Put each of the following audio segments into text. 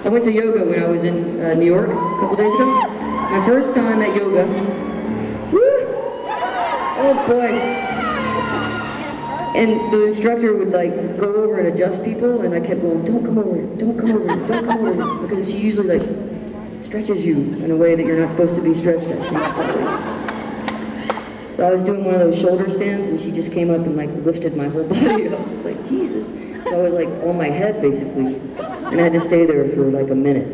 I went to yoga when I was in New York a couple days ago. My first time at yoga. Woo! Oh boy. And the instructor would like go over and adjust people, and I kept going, don't come over, don't come over, don't come over, because she usually like stretches you in a way that you're not supposed to be stretched, I think. So I was doing one of those shoulder stands, and she just came up and like lifted my whole body up. I was like, Jesus. So I was like on my head basically, and I had to stay there for like a minute.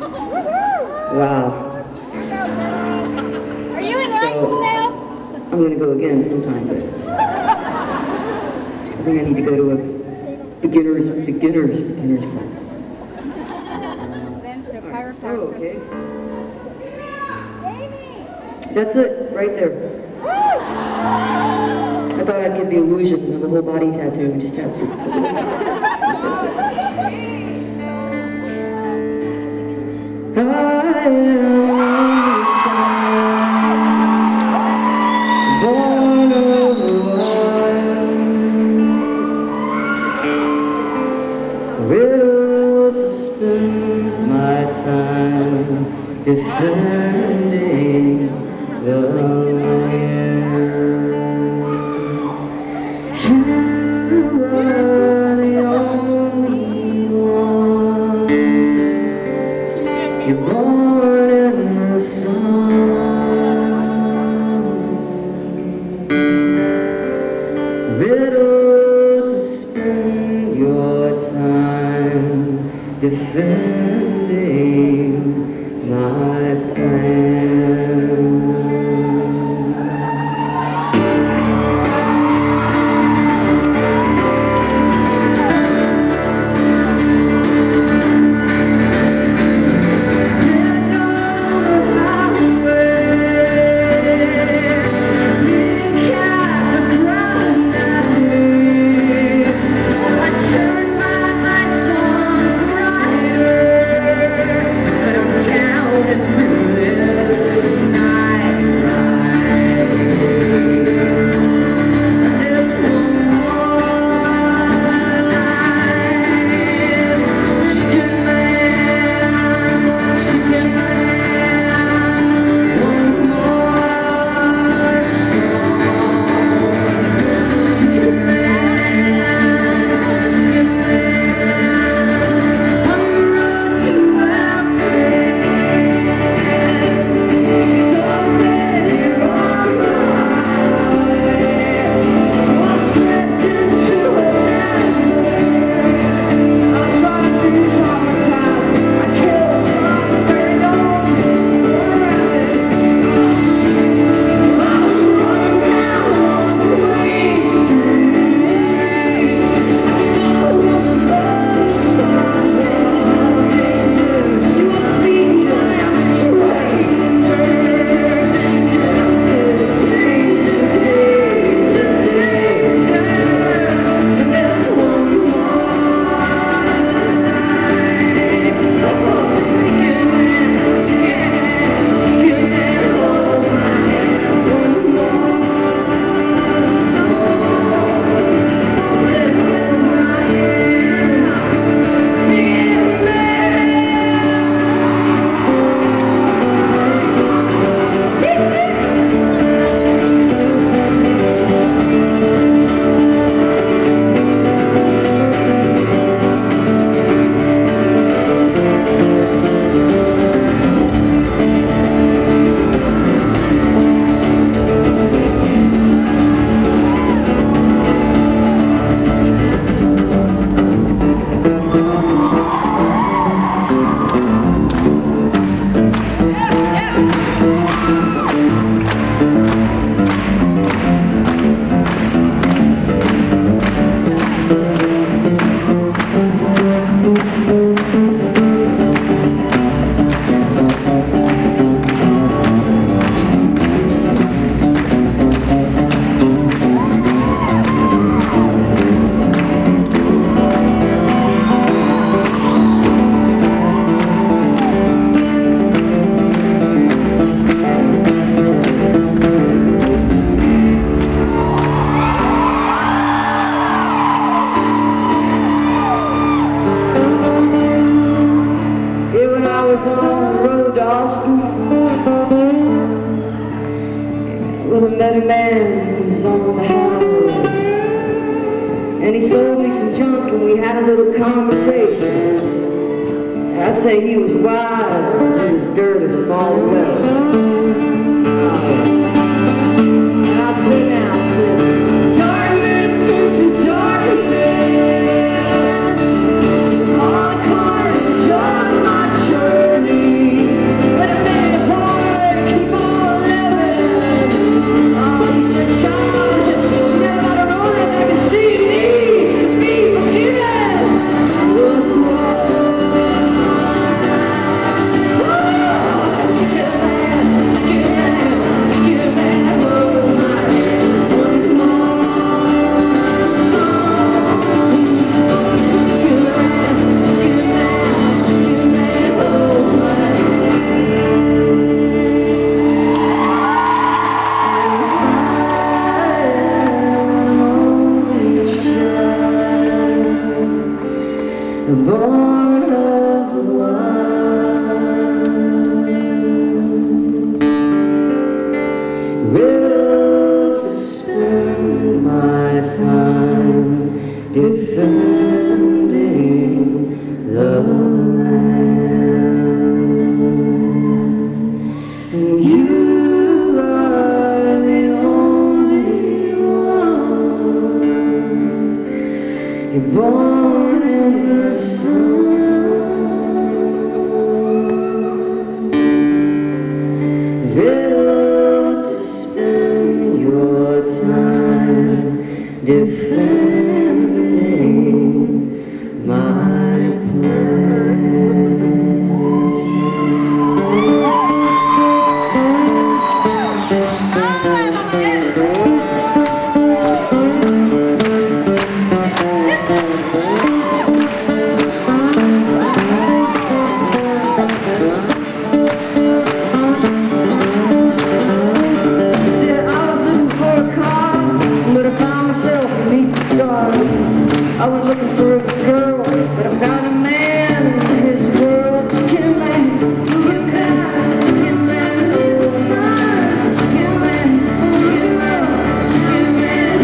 Wow. Are you enlightened now? I'm gonna go again sometime, but I think I need to go to a beginner's class. Then to chiropractor. Oh, okay. That's it, right there. I thought I'd give the illusion of a whole body tattoo and just have the that's it. I am a child, born of the wild, riddle to spend my time defending the land. You are the only one. You're born in the sun, riddle to spend your time defending my plan. But I'm counting through it. was on the road to Austin. Well, I met a man who was on the highway, and he sold me some junk and we had a little conversation. I'd say he was wise and he was dirty from all the way. And I sit down and said, darkness into darkness, all the carnage of my journeys, but it made it hard to keep on living. Oh, he said, child, never got a road that I can see me to be forgiven. Born of the wild, riddles to spend my time defending the land. And you are the only one. You're born in the sun, riddle to spend your time defending my plan. I was looking for a girl, but I found a man. His world was killing. You can send the stars. Killing, killing, killing.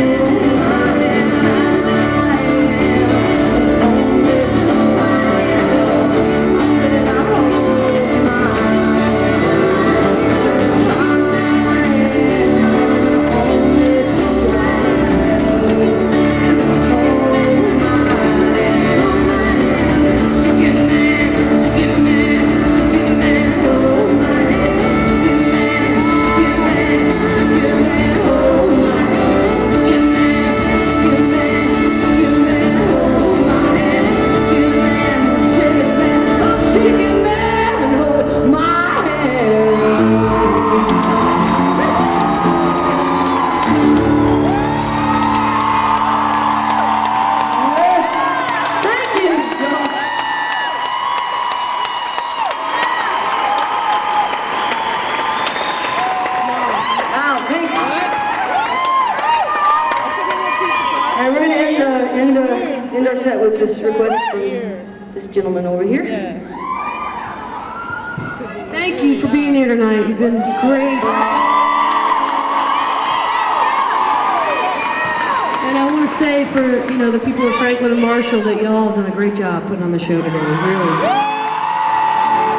And we're going to end our set with this request from this gentleman over here. Thank you for being here tonight. You've been great. And I want to say for, the people of Franklin and Marshall that y'all have done a great job putting on the show today. Really.